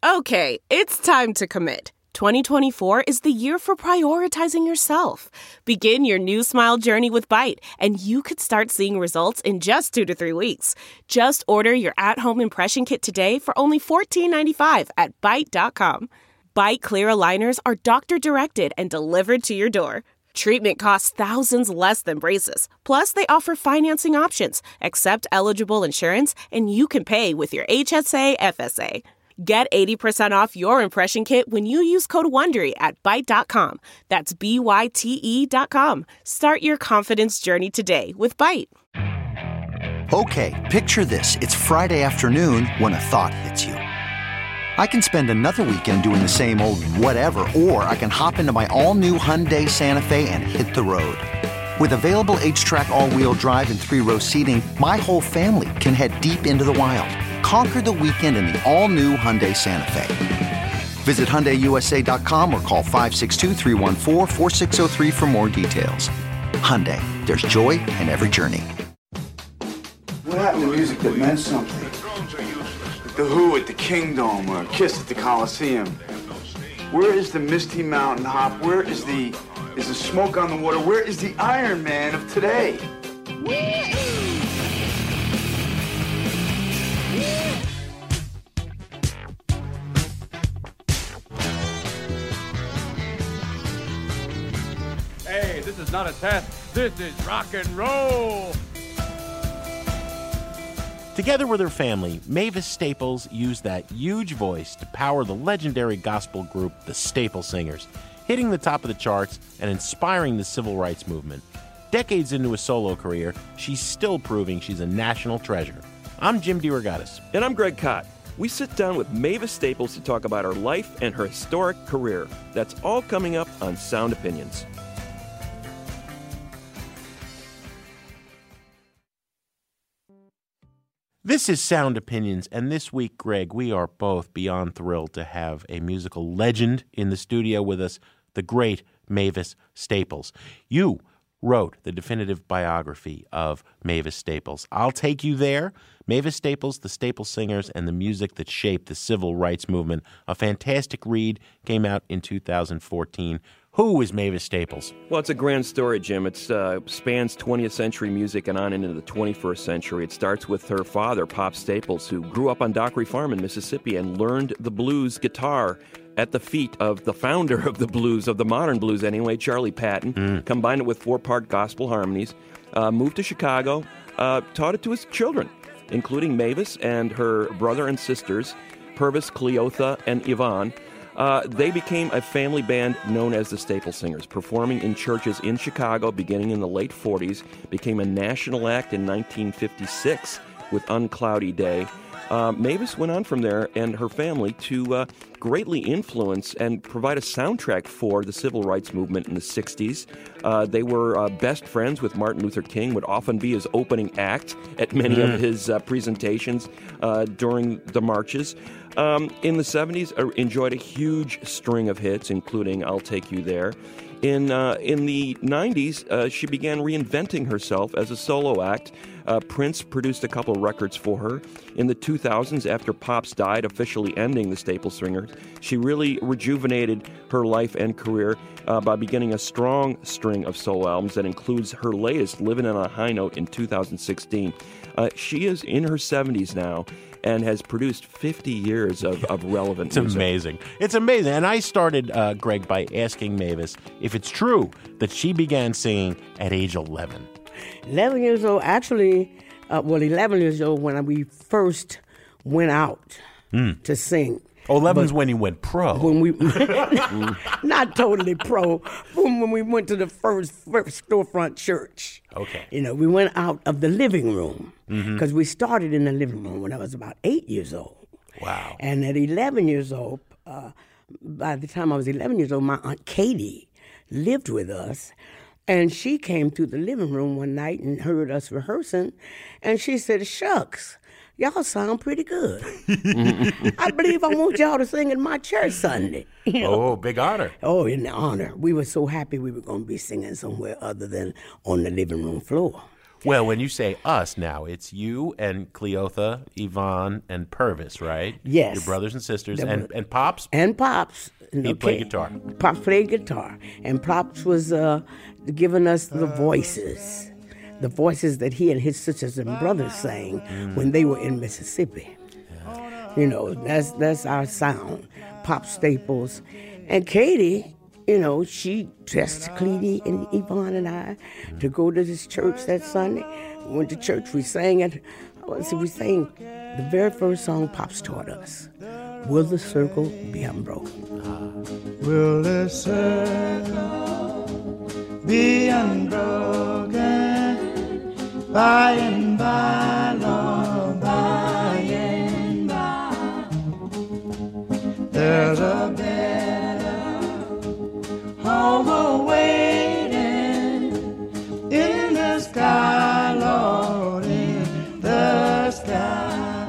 Okay, it's time to commit. 2024 is the year for prioritizing yourself. Begin your new smile journey with Byte, and you could start seeing results in just 2 to 3 weeks. Just order your at-home impression kit today for only $14.95 at Byte.com. Byte Clear aligners are doctor-directed and delivered to your door. Treatment costs thousands less than braces. Plus, they offer financing options, accept eligible insurance, and you can pay with your HSA, FSA. Get 80% off your impression kit when you use code WONDERY at Byte.com. That's BYTE.com. Start your confidence journey today with Byte. Okay, picture this. It's Friday afternoon when a thought hits you. I can spend another weekend doing the same old whatever, or I can hop into my all-new Hyundai Santa Fe and hit the road. With available H-Track all-wheel drive and 3-row seating, my whole family can head deep into the wild. Conquer the weekend in the all-new Hyundai Santa Fe. Visit HyundaiUSA.com or call 562-314-4603 for more details. Hyundai, there's joy in every journey. What happened to music that meant something? Like the Who at the Kingdom or Kiss at the Coliseum. Where is the Misty Mountain Hop? Where is the Smoke on the Water? Where is the Iron Man of today? Hey, this is not a test. This is rock and roll. Together with her family, Mavis Staples used that huge voice to power the legendary gospel group, the Staple Singers, hitting the top of the charts and inspiring the civil rights movement. Decades into a solo career, she's still proving she's a national treasure. I'm Jim DeRogatis. And I'm Greg Kot. We sit down with Mavis Staples to talk about her life and her historic career. That's all coming up on Sound Opinions. This is Sound Opinions, and this week, Greg, we are both beyond thrilled to have a musical legend in the studio with us, the great Mavis Staples. You wrote the definitive biography of Mavis Staples. I'll Take You There, Mavis Staples, the Staple Singers, and the music that shaped the civil rights movement. A fantastic read, came out in 2014. Who is Mavis Staples? Well, it's a grand story, Jim. It spans 20th century music and on into the 21st century. It starts with her father, Pop Staples, who grew up on Dockery Farm in Mississippi and learned the blues guitar at the feet of the founder of the blues, of the modern blues anyway, Charlie Patton, combined it with 4-part gospel harmonies, moved to Chicago, taught it to his children, including Mavis and her brother and sisters, Purvis, Cleotha, and Yvonne. They became a family band known as the Staple Singers, performing in churches in Chicago beginning in the late 40s, became a national act in 1956 with Uncloudy Day. Mavis went on from there and her family to greatly influence and provide a soundtrack for the civil rights movement in the 60s. They were best friends with Martin Luther King, would often be his opening act at many of his presentations during the marches. In the 70s, enjoyed a huge string of hits, including I'll Take You There. In the 90s, she began reinventing herself as a solo act. Prince produced a couple records for her. In the 2000s, after Pops died, officially ending the Staple Singers, she really rejuvenated her life and career by beginning a strong string of solo albums that includes her latest, Living on a High Note, in 2016. She is in her 70s now and has produced 50 years of relevant music. It's amazing. It's amazing. And I started, Greg, by asking Mavis if it's true that she began singing at age 11. 11 years old, actually, 11 years old when we first went out to sing. 11 is when you went pro. When we, not totally pro, when we went to the first storefront church. Okay. You know, we went out of the living room because we started in the living room when I was about 8 years old. Wow. And at 11 years old, by the time I was 11 years old, my Aunt Katie lived with us. And she came through the living room one night and heard us rehearsing. And she said, shucks, y'all sound pretty good. I believe I want y'all to sing in my church Sunday. You know? Oh, big honor. Oh, in honor. We were so happy we were going to be singing somewhere other than on the living room floor. Well, when you say us now, it's you and Cleotha, Yvonne, and Purvis, right? Yes. Your brothers and sisters. And Pops? And Pops. He played guitar. Pops played guitar. And Pops was giving us the voices. The voices that he and his sisters and brothers sang when they were in Mississippi. Yeah. You know, that's our sound. Pop Staples. And Katie, you know, she dressed Cleety and Yvonne and I to go to this church that Sunday. We went to church, we sang it. We sang the very first song Pops taught us. Will the circle be unbroken? Will the circle be unbroken? By and by, Lord, by and by, there's a better home awaiting in the sky, Lord, in the sky.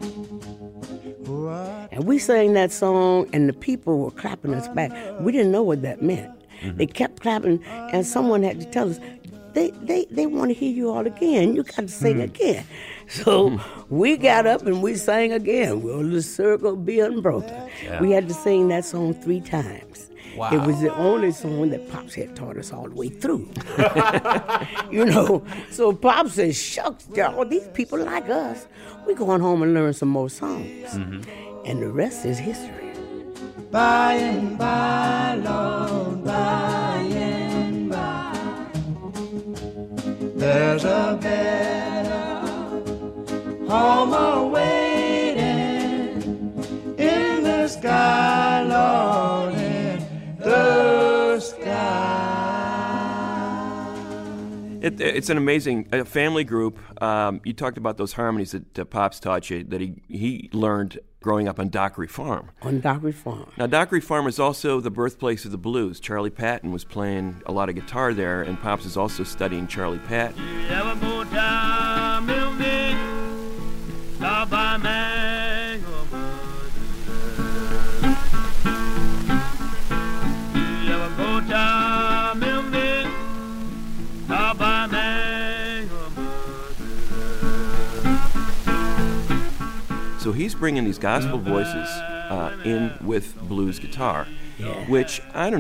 And we sang that song, and the people were clapping us back. We didn't know what that meant. They kept clapping, and someone had to tell us, They want to hear you all again. You got to sing again. So we got up and we sang again. Will the circle be unbroken? Yeah. We had to sing that song 3 times. Wow. It was the only song that Pops had taught us all the way through. You know, so Pops said, shucks, y'all, these people like us. We're going home and learn some more songs. And the rest is history. By and by, Lord, by and by, there's a better home awaiting in the sky, Lord, in the sky. It's an amazing family group. You talked about those harmonies that Pops taught you that he learned growing up on Dockery Farm. On Dockery Farm. Now, Dockery Farm is also the birthplace of the blues. Charlie Patton was playing a lot of guitar there, and Pops is also studying Charlie Patton. So he's bringing these gospel voices in with blues guitar, which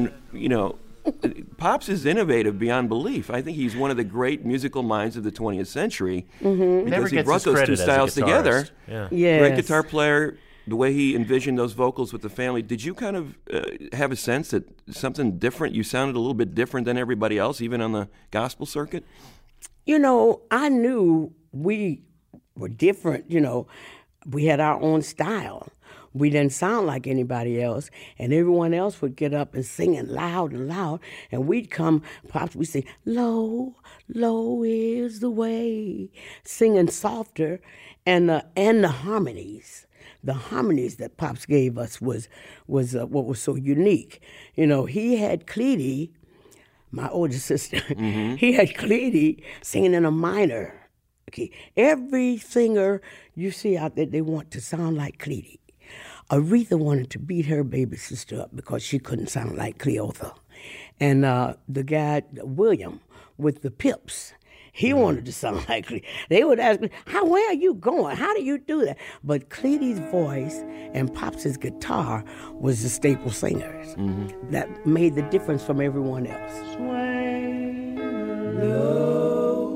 Pops is innovative beyond belief. I think he's one of the great musical minds of the 20th century because he brought those two styles together. Yeah. Yes. Great guitar player, the way he envisioned those vocals with the family. Did you kind of have a sense that something different, you sounded a little bit different than everybody else, even on the gospel circuit? You know, I knew we were different, you know. We had our own style. We didn't sound like anybody else, and everyone else would get up and sing it loud and loud, and we'd come, Pops, we'd say, low, low is the way, singing softer, and the harmonies. The harmonies that Pops gave us was what was so unique. You know, he had Cleety, my older sister, he had Cleety singing in a minor. Okay. Every singer you see out there, they want to sound like Cleety. Aretha wanted to beat her baby sister up because she couldn't sound like Cleotha. And the guy, William, with the Pips, he wanted to sound like Cleety. They would ask me, where are you going? How do you do that? But Cleety's voice and Pops' guitar was the staple singers. That made the difference from everyone else. Swing low.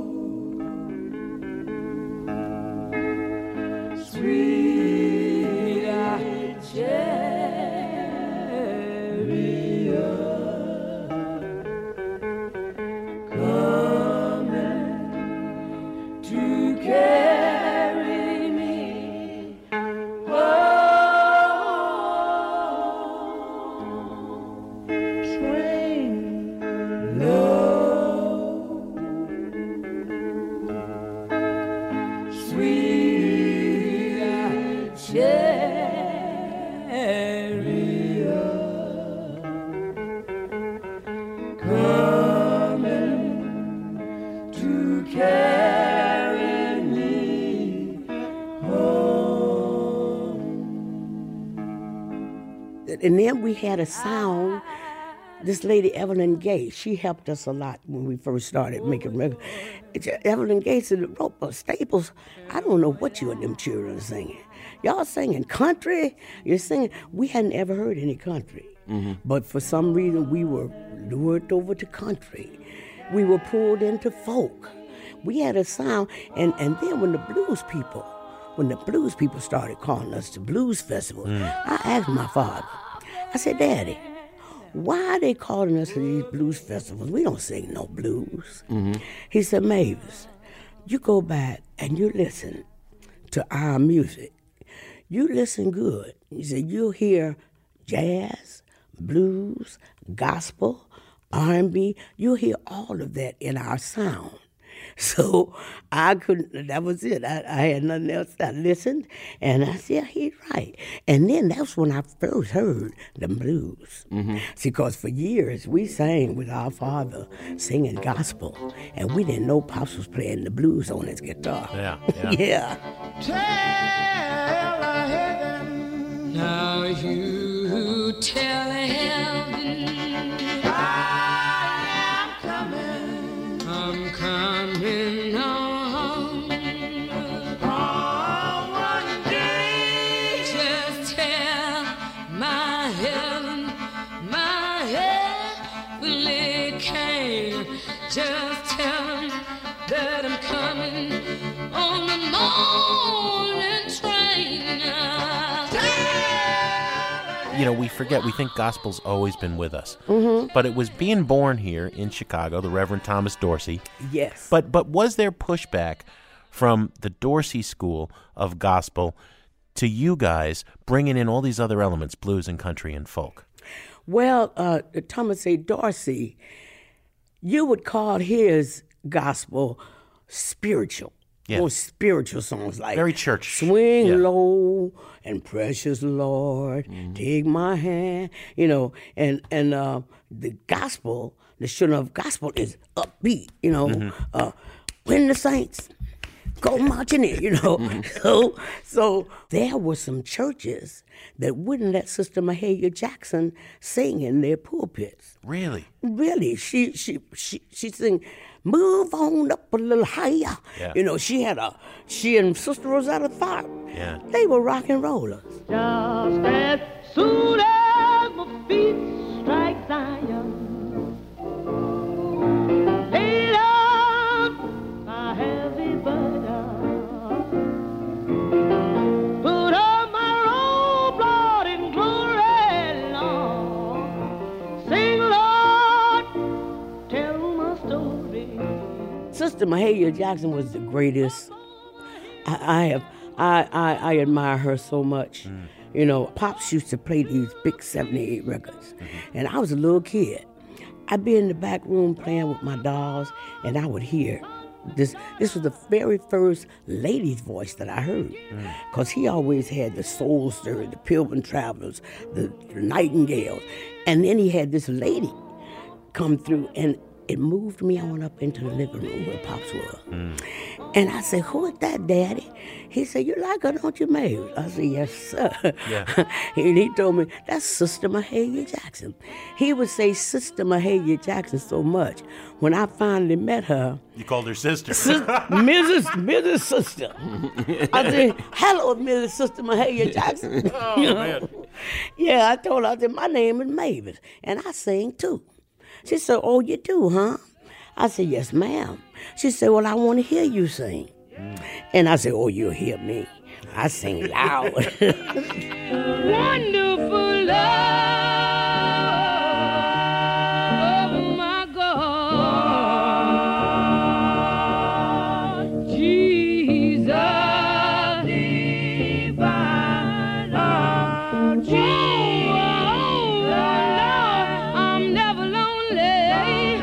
Sweet-eyed chariot coming to carry me home. Swing low, sweet chariot coming to carry me home. And then we had a sound this lady, Evelyn Gates, she helped us a lot when we first started making records. Evelyn Gates and Staples, I don't know what you and them children are singing. Y'all singing country? You're singing. We hadn't ever heard any country. But for some reason, we were lured over to country. We were pulled into folk. We had a sound. And then when the blues people started calling us to Blues Festival, I asked my father, I said, Daddy, why are they calling us to these blues festivals? We don't sing no blues. He said, Mavis, you go back and you listen to our music. You listen good. He said, you'll hear jazz, blues, gospel, R&B. You'll hear all of that in our sound. So I couldn't, that was it. I had nothing else. I listened, and I said, yeah, he's right. And then that's when I first heard the blues. See, because for years we sang with our father singing gospel, and we didn't know Pops was playing the blues on his guitar. Yeah. Tell heaven, now you tell heaven, I am coming, I'm coming home. Oh, one day, just tell my heavenly king, just tell him that I'm coming on the morning train. You know, we forget, we think gospel's always been with us. But it was being born here in Chicago, the Reverend Thomas Dorsey. Yes. But was there pushback from the Dorsey School of Gospel to you guys bringing in all these other elements, blues and country and folk? Well, Thomas A. Dorsey, you would call his gospel spiritual. Yeah. More spiritual songs like Very church. Swing Low and Precious Lord, Take My Hand, you know, and the gospel, the children of gospel is upbeat, you know, when the saints go marching in, you know. So there were some churches that wouldn't let Sister Mahalia Jackson sing in their pulpits. Really? Really, she sing, move on up a little higher. Yeah. You know, she and Sister Rosetta Tharpe. Yeah. They were rock and rollers. Just as soon as my feet strike Zion, lay down my heavy burden, put on my robe, Lord, in glory, Lord, sing, Lord, tell my story. Sister Mahalia Jackson was the greatest. I admire her so much. You know, Pops used to play these big 78 records, and I was a little kid. I'd be in the back room playing with my dolls, and I would hear this. This was the very first lady's voice that I heard, because he always had the Soul Stirrer, the Pilgrim Travelers, the Nightingales, and then he had this lady come through, and it moved me on up into the living room where Pops was. And I said, who is that, Daddy? He said, you like her, don't you, Mavis? I said, yes, sir. Yeah. And he told me, that's Sister Mahalia Jackson. He would say Sister Mahalia Jackson so much. When I finally met her, You called her sister. Mrs. Sister. I said, hello, Mrs. Sister Mahalia Jackson. Oh, You know? man. Yeah, I told her, I said, my name is Mavis, and I sing too. She said, oh, you do, huh? I said, yes, ma'am. She said, well, I want to hear you sing. And I said, oh, you'll hear me. I sing loud. Wonderful love, oh my God, Jesus divine, oh Lord, I'm never lonely.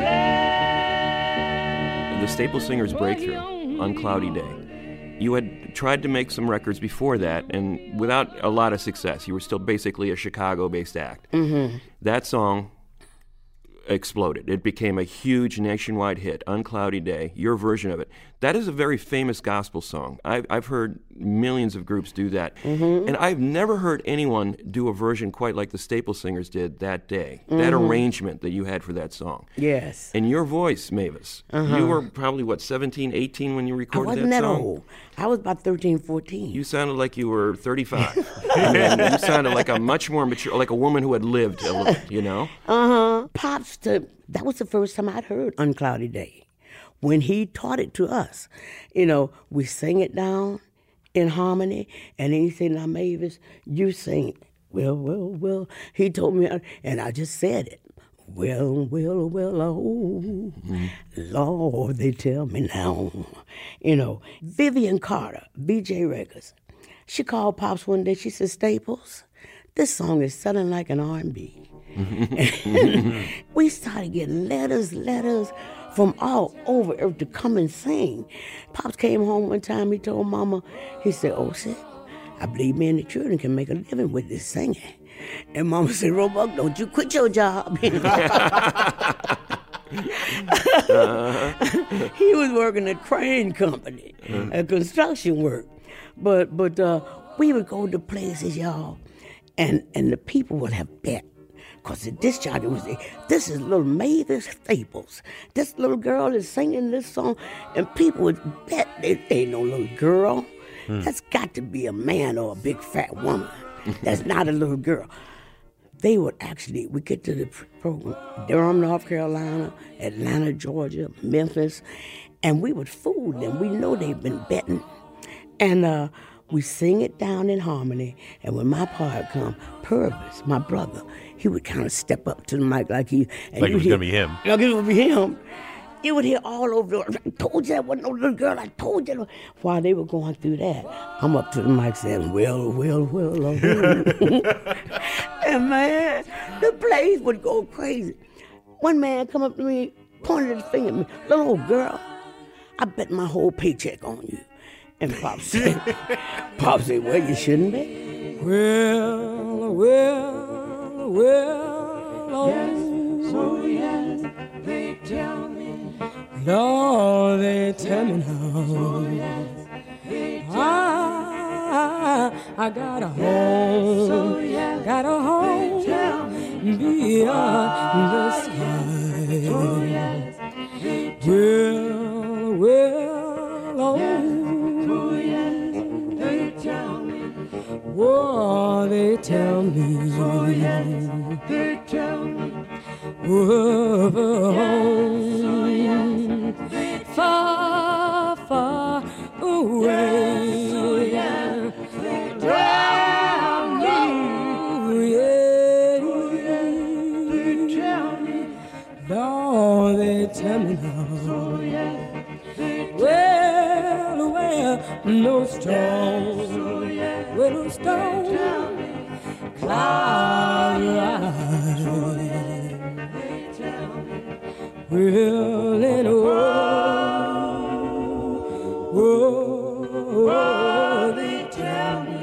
The Staple Singers breakthrough on Cloudy Day. You had tried to make some records before that, and without a lot of success. You were still basically a Chicago-based act. That song exploded. It became a huge nationwide hit, On Cloudy Day, your version of it. That is a very famous gospel song. I've heard millions of groups do that. And I've never heard anyone do a version quite like the Staple Singers did that day. That arrangement that you had for that song. Yes. And your voice, Mavis. You were probably, 17, 18 when you I recorded wasn't that that song? old. I was about 13, 14. You sounded like you were 35. You sounded like a much more mature, like a woman who had lived a little, you know? Pops, that was the first time I'd heard Uncloudy Day. When he taught it to us, we sing it down in harmony, and then he said, now, Mavis, you sing it. Well, he told me, and I just said it. Well, oh, Lord, they tell me now. Vivian Carter, BJ Records, she called Pops one day, she said, Staples, this song is sounding like an R&B. We started getting letters from all over to come and sing. Pops came home one time, he told Mama, he said, Sid, I believe me and the children can make a living with this singing. And Mama said, Roebuck, don't you quit your job. He was working at Crane Company, at construction work. But we would go to places, y'all, and the people would have bet. Because the discharge would say, this is little Mavis Staples. This little girl is singing this song. And people would bet they ain't no little girl. That's got to be a man or a big fat woman. That's not a little girl. They would actually, we get to the program, Durham, North Carolina, Atlanta, Georgia, Memphis, and we would fool them. We know they've been betting. And we sing it down in harmony, and when my part come, Purvis, my brother, he would kind of step up to the mic like he... Like it was going to be him. Like it would be him. You would hear all over, I told you that wasn't no little girl, I told you. While they were going through that, I'm up to the mic saying, well. And man, the place would go crazy. One man come up to me, pointed his finger at me, little old girl, I bet my whole paycheck on you. And Pop said, well, you shouldn't be. Well, oh, so yes, they tell me. Lord, they tell me now. I got a home, beyond the sky. Well, oh, they tell me. Oh, they tell me. Far, far away. Lord, they tell me now. Well, no storm, no storm, cloud rise. Well, and oh, they tell me.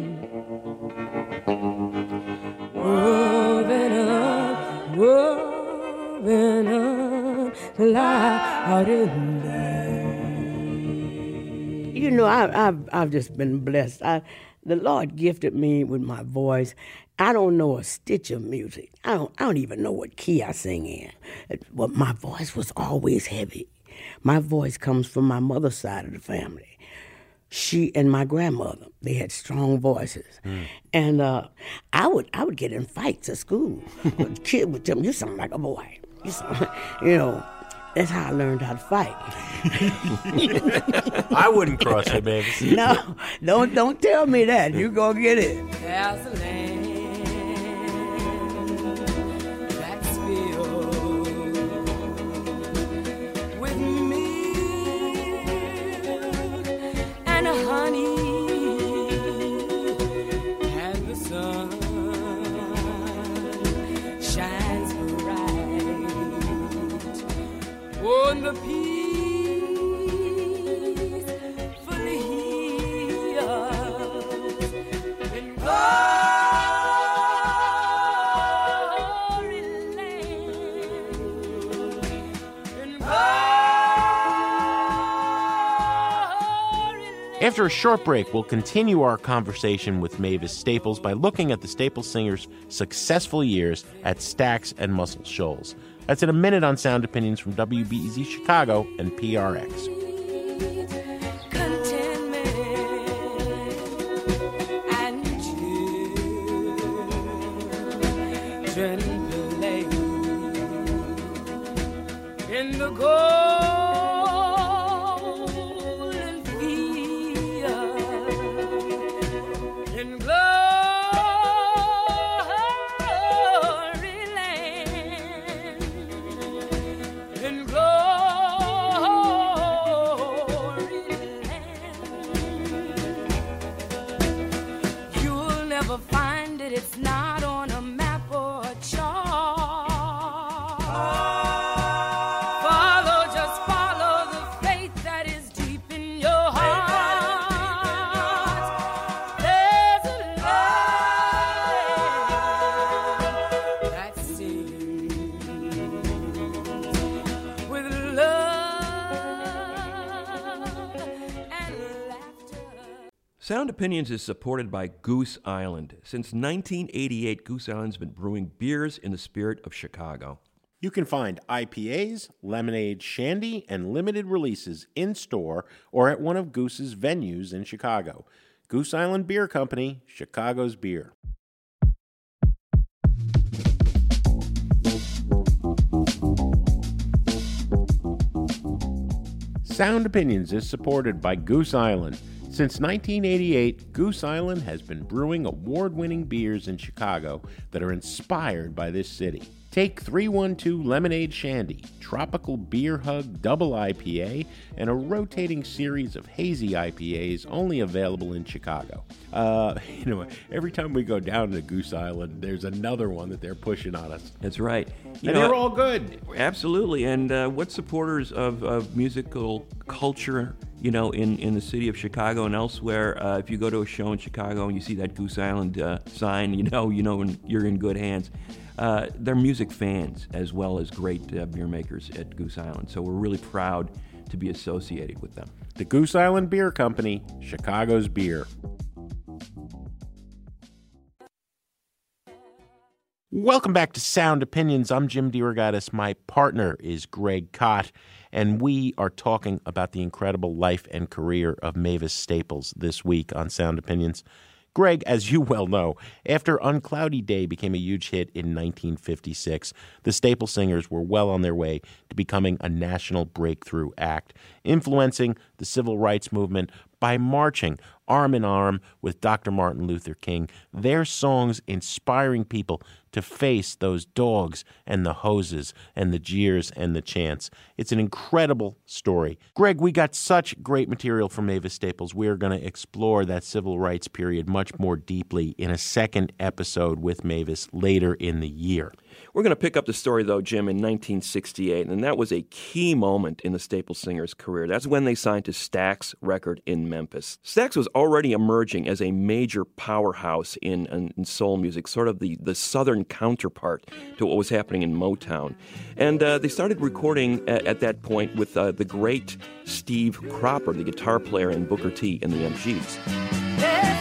Loud in there. I've just been blessed. The Lord gifted me with my voice. I don't know a stitch of music. I don't even know what key I sing in. But my voice was always heavy. My voice comes from my mother's side of the family. She and my grandmother, they had strong voices. And I would get in fights at school. The kid would tell me, you sound like a boy. You sound, that's how I learned how to fight. I wouldn't cross it, Mavis. No, don't tell me that. You gonna get it. There's a land that's filled with milk and honey, and the sun shines bright on the peaceful hills. And After a short break, we'll continue our conversation with Mavis Staples by looking at the Staples Singers' successful years at Stax and Muscle Shoals. That's in a minute on Sound Opinions from WBEZ Chicago and PRX. In the golden field, in glory land, in glory land. You'll never find it, it's not on a map or a chart. Sound Opinions is supported by Goose Island. Since 1988, Goose Island's been brewing beers in the spirit of Chicago. You can find IPAs, lemonade, shandy, and limited releases in-store or at one of Goose's venues in Chicago. Goose Island Beer Company, Chicago's beer. Sound Opinions is supported by Goose Island. Since 1988, Goose Island has been brewing award-winning beers in Chicago that are inspired by this city. Take 312 Lemonade Shandy, Tropical Beer Hug Double IPA, and a rotating series of hazy IPAs only available in Chicago. Every time we go down to Goose Island, there's another one that they're pushing on us. That's right. They're all good. Absolutely. And what supporters of musical culture, in the city of Chicago and elsewhere, if you go to a show in Chicago and you see that Goose Island sign, you're in good hands. They're music fans as well as great beer makers at Goose Island. So we're really proud to be associated with them. The Goose Island Beer Company, Chicago's beer. Welcome back to Sound Opinions. I'm Jim DeRogatis. My partner is Greg Kot, and we are talking about the incredible life and career of Mavis Staples this week on Sound Opinions. Greg, as you well know, after Uncloudy Day became a huge hit in 1956, the Staples Singers were well on their way to becoming a national breakthrough act, influencing the civil rights movement by marching arm in arm with Dr. Martin Luther King, their songs inspiring people to face those dogs and the hoses and the jeers and the chants. It's an incredible story. Greg, we got such great material from Mavis Staples. We are going to explore that civil rights period much more deeply in a second episode with Mavis later in the year. We're going to pick up the story, though, Jim, in 1968, and that was a key moment in the Staples Singers' career. That's when they signed to Stax Record in Memphis. Stax was already emerging as a major powerhouse in soul music, sort of the southern counterpart to what was happening in Motown. And they started recording at that point with the great Steve Cropper, the guitar player in Booker T and the MGs.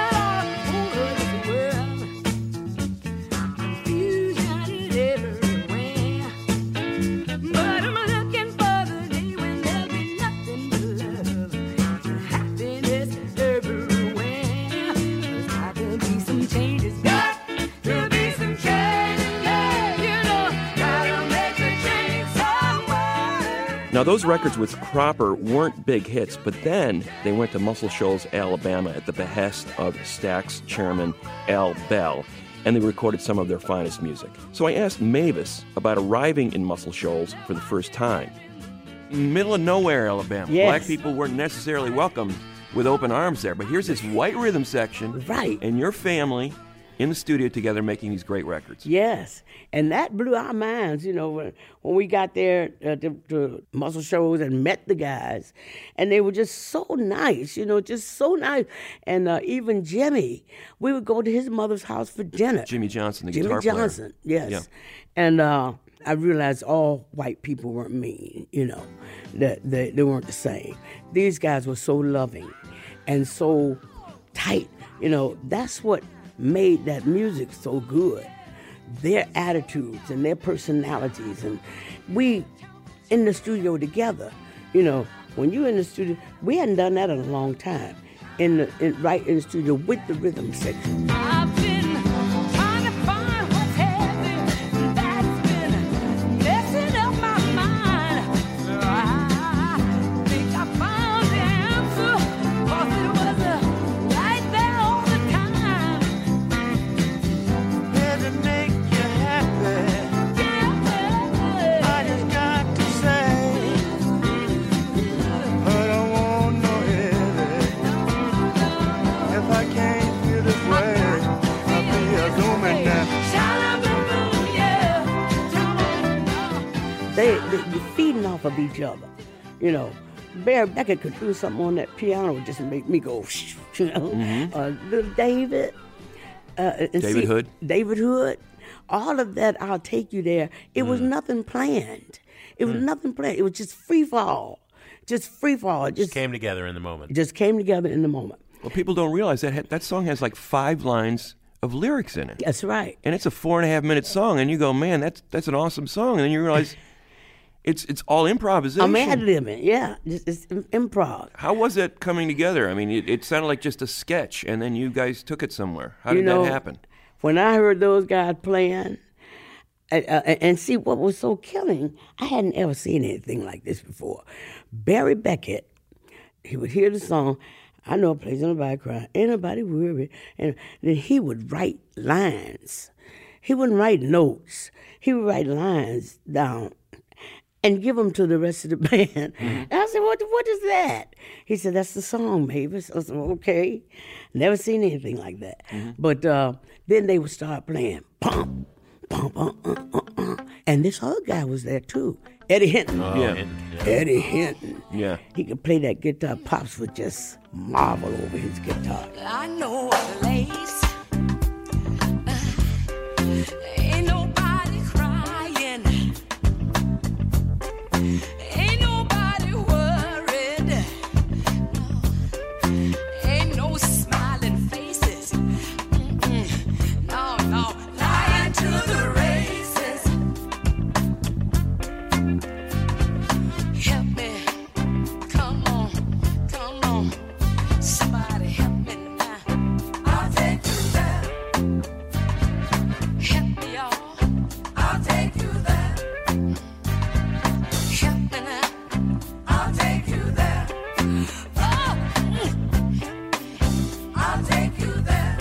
Now, those records with Cropper weren't big hits, but then they went to Muscle Shoals, Alabama at the behest of Stax chairman Al Bell, and they recorded some of their finest music. So I asked Mavis about arriving in Muscle Shoals for the first time. Middle of nowhere, Alabama. Yes. Black people weren't necessarily welcomed with open arms there, but here's this white rhythm section. Right. And your family in the studio together making these great records. Yes, and that blew our minds, when we got there to Muscle Shoals and met the guys, and they were just so nice, just so nice. And even Jimmy, we would go to his mother's house for dinner. Jimmy Johnson, the guitar player. Jimmy Johnson, yes. Yeah. And I realized all white people weren't mean, that they weren't the same. These guys were so loving. and so tight. You know, that's what made that music so good. Their attitudes and their personalities, and we in the studio together. You know, when you in the studio, we hadn't done that in a long time. Right in the studio with the rhythm section. I've been trying to find what's heavy that's been messing up my mind. I think I found the answer, 'cause it was right there all the time. Did it make you happy? Yeah. I just got to say, but I won't know it. If I can't feel this way, I'll be a zooming now. They're feeding off of each other. You know, Barry Beckett could do something on that piano would just make me go, you know. Little David. David Hood. David Hood. All of that, I'll take you there. It was nothing planned. It was nothing planned. It was just free fall. Just free fall. It just Came together in the moment. just came together in the moment. Well, people don't realize that song has like 5 lines of lyrics in it. That's right. And it's a 4.5-minute song, and you go, man, that's an awesome song. And then you realize it's all improvisation. I'm ad-libbing, yeah. It's improv. How was it coming together? I mean, it sounded like just a sketch, and then you guys took it somewhere. How did that happen? When I heard those guys playing, and see what was so killing, I hadn't ever seen anything like this before. Barry Beckett, he would hear the song, I know a place in the background, ain't nobody worried, and then he would write lines. He wouldn't write notes. He would write lines down and give them to the rest of the band. And I said, what is that? He said, that's the song, Mavis. I said, okay. Never seen anything like that. But then they would start playing, pump, pump, and this other guy was there too, Eddie Hinton. Eddie Hinton. Yeah. He could play that guitar. Pops would just marvel over his guitar. I know a place. Ain't nobody crying. Ain't nobody worried. No. Ain't no smiling faces. No, no. Lying to the races. Help me. Come on. Somebody help me now. I'll take you there. Help me, y'all. I'll take you there. Help me now. I'll take you there. Oh, I'll take you there.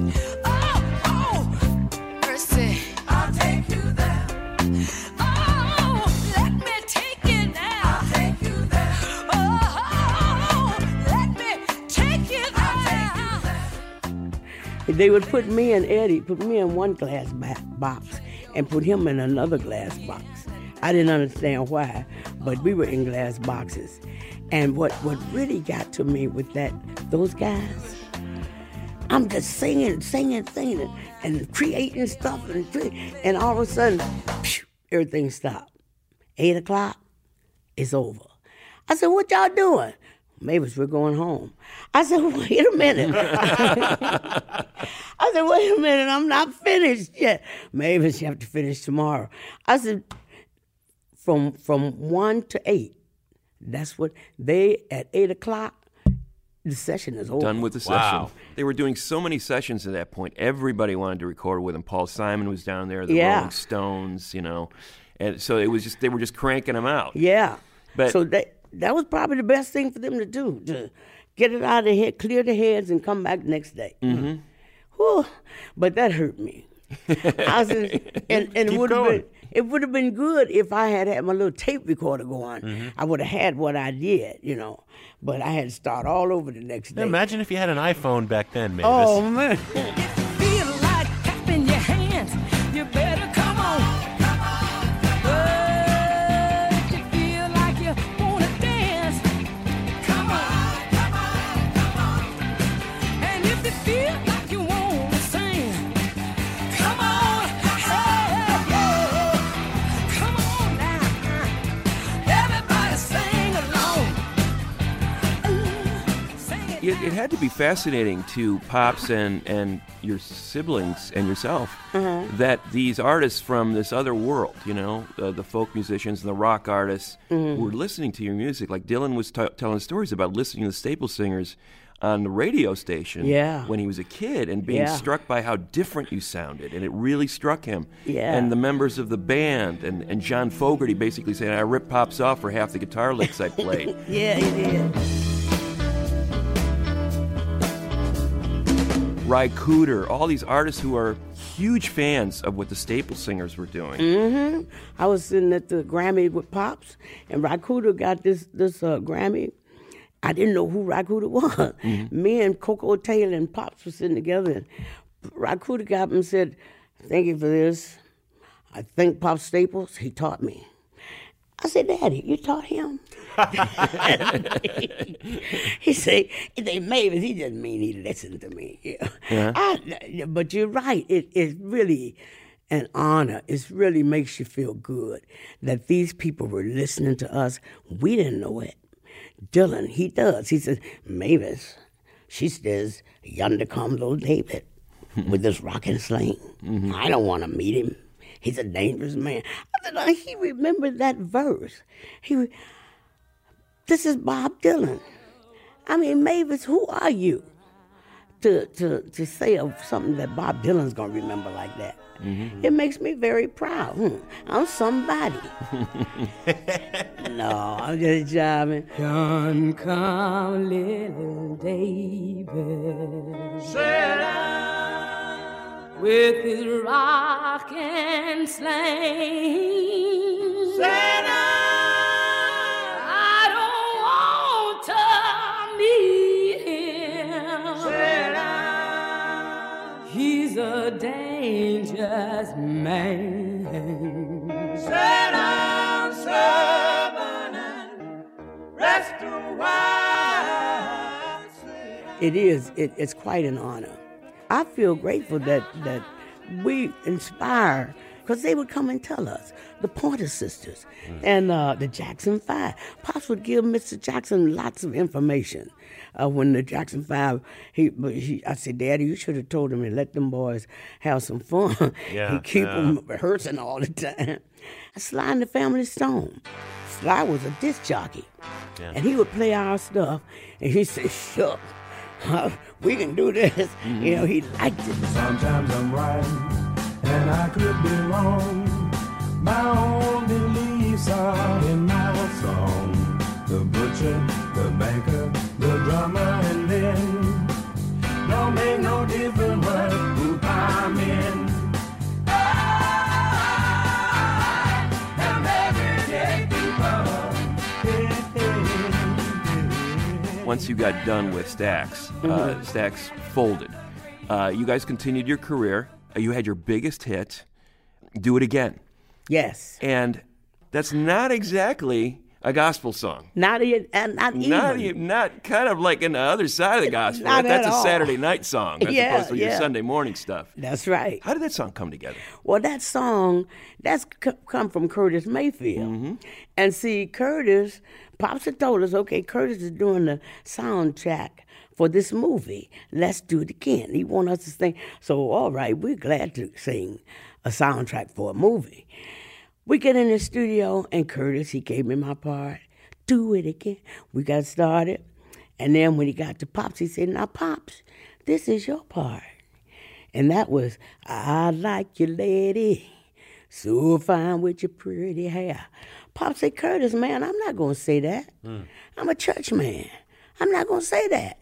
Oh, mercy. I'll take you there. Oh, let me take you now. I'll take you there. Oh, let me take you there. I'll take you there. They would put me and Eddie, put me in one glass box and put him in another glass box. I didn't understand why, but we were in glass boxes. And what really got to me with those guys, I'm just singing, and creating stuff, and all of a sudden, everything stopped. 8 o'clock, it's over. I said, what y'all doing? Mavis, we're going home. I said, wait a minute. I said, wait a minute, I'm not finished yet. Mavis, you have to finish tomorrow. I said, from 1 to 8, that's what at 8 o'clock, the session is over. Done with the session. They were doing so many sessions at that point. Everybody wanted to record with them. Paul Simon was down there, the Rolling Stones, you know. And so it was just, they were just cranking them out. Yeah. But so that was probably the best thing for them to do, to get it out of their head, clear the heads, and come back next day. Mm-hmm. Whew. But that hurt me. I said, and it would have been good if I had my little tape recorder going. Mm-hmm. I would have had what I did, you know. But I had to start all over the next day. Imagine if you had an iPhone back then, Mavis. Oh, man. Feel like clapping your hands. You better come on. If you feel like you wanna dance, come on. And if you feel like you wanna sing, come on. Hey, yeah. Come on now. Everybody sing along. it had to be fascinating to Pops and your siblings and yourself that these artists from this other world, the folk musicians and the rock artists were listening to your music. Like Dylan was telling stories about listening to the Staple Singers on the radio station when he was a kid and being struck by how different you sounded, and it really struck him. Yeah. And the members of the band and John Fogerty basically saying, I ripped Pops off for half the guitar licks I played. Yeah, he did. Ry Cooder, all these artists who are huge fans of what the Staple Singers were doing. I was sitting at the Grammy with Pops, and Ry Cooder got this Grammy. I didn't know who Ry Cooder was. Me and Coco Taylor and Pops were sitting together, and Ry Cooder got up and said, thank you for this. I thank Pop Staples. He taught me. I said, Daddy, you taught him? He said, Mavis, he didn't mean he listened to me. But you're right. It's really an honor. It really makes you feel good that these people were listening to us. We didn't know it. Dylan, he does. He says, Mavis, she says, yonder comes old David with this rocking sling. I don't want to meet him. He's a dangerous man. I said, he remembered that verse. This is Bob Dylan. I mean, Mavis, who are you to say of something that Bob Dylan's going to remember like that? It makes me very proud. I'm somebody. No, I'm just jiving. Come, little David. Sit with his rock and sling. Sit I don't want to meet him. Sit he's a dangerous man. Sit down, servant, and rest a while. It's quite an honor. I feel grateful that we inspire, because they would come and tell us, the Pointer Sisters and the Jackson 5. Pops would give Mr. Jackson lots of information. When the Jackson 5, I said, Daddy, you should have told him and let them boys have some fun. He keep them rehearsing all the time. Sly and the Family Stone. Sly was a disc jockey, and he would play our stuff, and he said, shucks. We can do this. He liked it. Sometimes I'm right, and I could be wrong. My own beliefs are in my song. The butcher, the banker, the drummer, and then don't make no difference what group I'm in. Once you got done with Stax, Stax folded. You guys continued your career. You had your biggest hit, Do It Again. Yes. And that's not exactly a gospel song. Not even. Not kind of like in the other side of the gospel. Not That's at a all. Saturday night song as opposed to your Sunday morning stuff. That's right. How did that song come together? Well, that song, that's come from Curtis Mayfield. And see, Curtis, Pops had told us, okay, Curtis is doing the soundtrack for this movie. Let's do it again. He wanted us to sing. So, all right, we're glad to sing a soundtrack for a movie. We get in the studio, and Curtis, he gave me my part. Do it again. We got started. And then when he got to Pops, he said, now, Pops, this is your part. And that was, I like you, lady, so fine with your pretty hair. Pops said, Curtis, man, I'm not going to say that. I'm a church man. I'm not going to say that.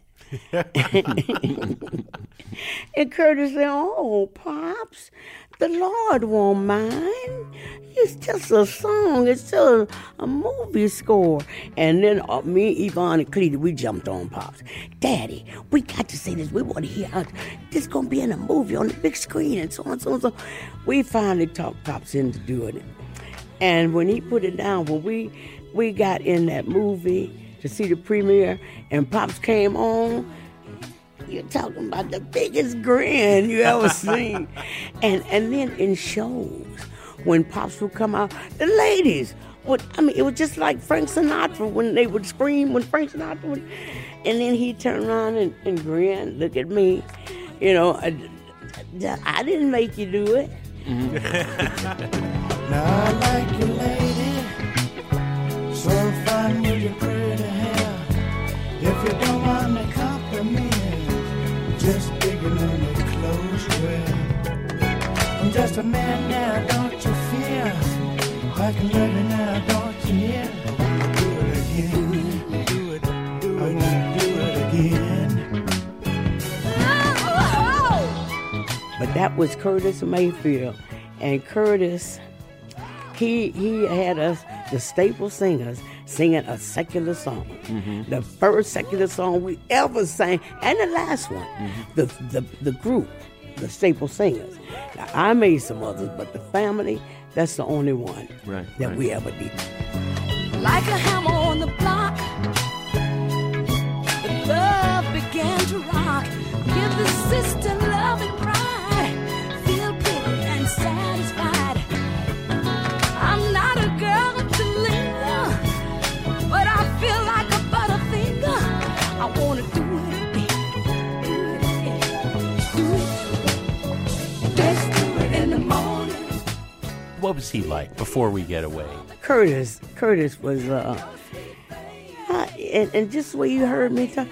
And Curtis said, oh, Pops, the Lord won't mind. It's just a song. It's still a movie score. And then me, Yvonne, and Cleety, we jumped on Pops. Daddy, we got to say this. We want to hear how this is going to be in a movie on the big screen and so on and so on. So we finally talked Pops into doing it. And when he put it down, when we got in that movie to see the premiere and Pops came on, you're talking about the biggest grin you ever seen. And then in shows, when Pops would come out, the ladies would, it was just like Frank Sinatra when they would scream when Frank Sinatra would. And then he turned around and grinned, look at me. You know, I didn't make you do it. Now I like you, lady, so fine with your pretty hair. If you don't want to compliment, just dig a little close to it. I'm just a man now, don't you fear. I can love you now, don't you hear? Do it again, do it again. But that was Curtis Mayfield. And Curtis, he had us, the Staple Singers, singing a secular song. The first secular song we ever sang, and the last one. The group, the Staple Singers. Now, I made some others, but the family, that's the only one that we ever did. Like a hammer on the block, the love began to rock. Give the sister love and pride. Feel good and satisfied. I'm not a girl to linger, but I feel like a butterfinger. I wanna do it again, do it. Let's do it in the morning. What was he like before we get away? Curtis was, and just the way you heard me talk,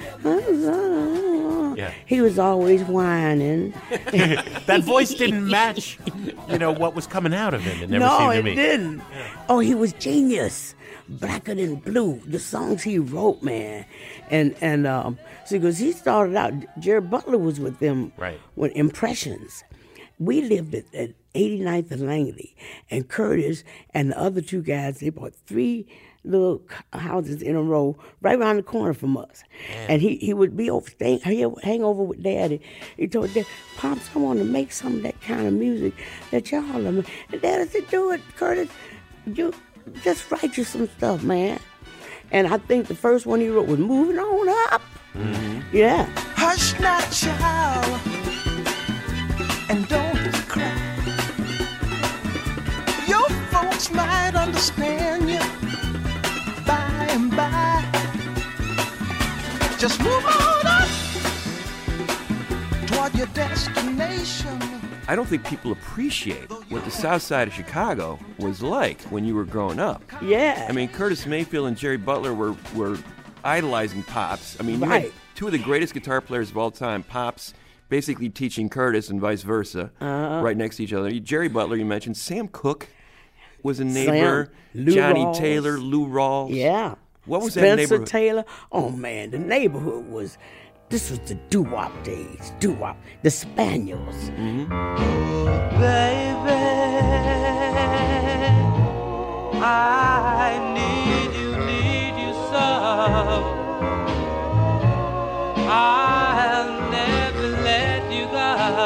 he was always whining. That voice didn't match, what was coming out of him. It never seemed to me. No, it didn't. Yeah. Oh, he was genius. Blacker Than Blue, the songs he wrote, man. And see, because he started out, Jerry Butler was with them with Impressions. We lived at 89th and Langley, and Curtis and the other two guys, they bought 3 little houses in a row right around the corner from us. Man. And he would be he would hang over with Daddy. He told Dad, Pops, I want to make some of that kind of music that y'all love. And Daddy said, do it, Curtis. You just write you some stuff, man. And I think the first one he wrote was Moving On Up. Yeah. Hush not, child, and don't cry. Your folks might understand you by and by. Just move on up toward your destination. I don't think people appreciate what the South Side of Chicago was like when you were growing up. Yeah. I mean, Curtis Mayfield and Jerry Butler were idolizing Pops. I mean, you had 2 of the greatest guitar players of all time, Pops basically teaching Curtis and vice versa, right next to each other. Jerry Butler, you mentioned. Sam Cooke was a neighbor. Johnny Rawls. Taylor, Lou Rawls. Yeah. What was Spencer that neighborhood? Taylor. Oh, man, the neighborhood was, this was the doo-wop days, doo-wop, the Spaniels. Baby, I need you so. I'll never let you go,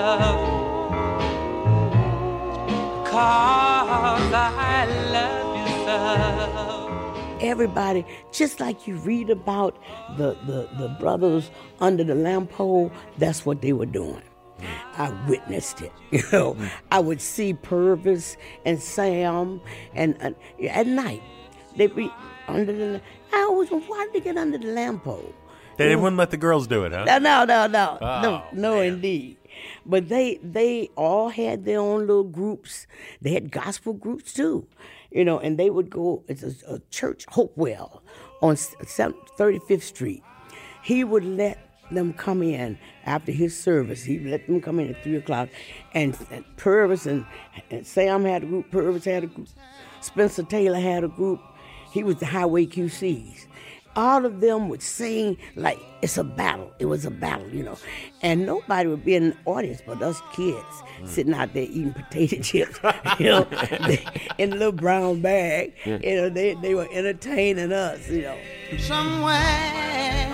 'cause I love you so. Everybody, just like you read about the brothers under the lamp pole, that's what they were doing. I witnessed it, I would see Purvis and Sam, and at night, they'd be under the, I always wondered, why did they get under the lamp pole? They wouldn't let the girls do it, huh? No, indeed. But they all had their own little groups. They had gospel groups too, and they would go. It's a church, Hopewell, on 35th Street. He would let them come in after his service. He'd let them come in at 3:00, and Purvis and Sam had a group. Purvis had a group. Spencer Taylor had a group. He was the Highway QCs. All of them would sing like it's a battle. It was a battle, And nobody would be in the audience but us kids sitting out there eating potato chips, in a little brown bag. They were entertaining us, Somewhere,